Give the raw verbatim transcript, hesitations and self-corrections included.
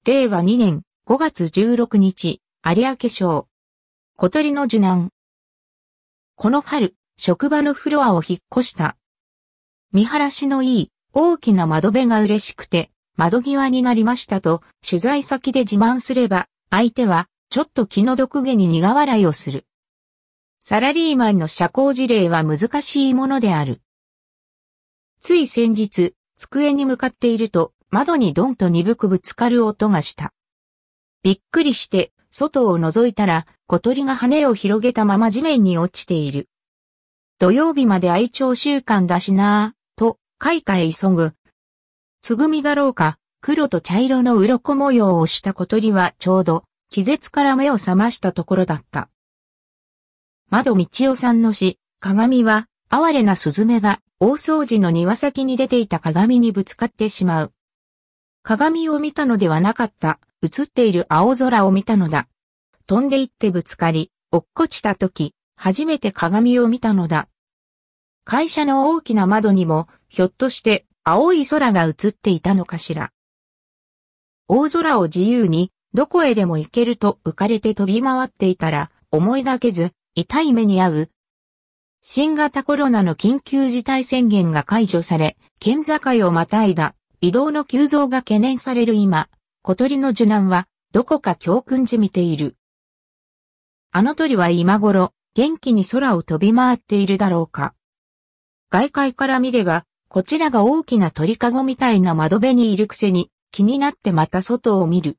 れいわにねんごがつじゅうろくにち、有明省。小鳥の受難。この春、職場のフロアを引っ越した。見晴らしのいい大きな窓辺が嬉しくて、窓際になりましたと取材先で自慢すれば、相手はちょっと気の毒げに苦笑いをする。サラリーマンの社交辞令は難しいものである。つい先日、机に向かっていると、窓にドンと鈍くぶつかる音がした。びっくりして、外を覗いたら、小鳥が羽を広げたまま地面に落ちている。土曜日まで愛鳥週間だしなぁ、と、開花へ急ぐ。つぐみだろうか、黒と茶色の鱗模様をした小鳥はちょうど、気絶から目を覚ましたところだった。窓道夫さんの詩、鏡は、哀れなスズメが、大掃除の庭先に出ていた鏡にぶつかってしまう。鏡を見たのではなかった、映っている青空を見たのだ。飛んで行ってぶつかり、落っこちた時、初めて鏡を見たのだ。会社の大きな窓にも、ひょっとして青い空が映っていたのかしら。大空を自由に、どこへでも行けると浮かれて飛び回っていたら、思いがけず、痛い目に遭う。新型コロナの緊急事態宣言が解除され、県境をまたいだ移動の急増が懸念される今、小鳥の受難はどこか教訓じみている。あの鳥は今頃元気に空を飛び回っているだろうか。外界から見れば、こちらが大きな鳥かごみたいな窓辺にいるくせに気になってまた外を見る。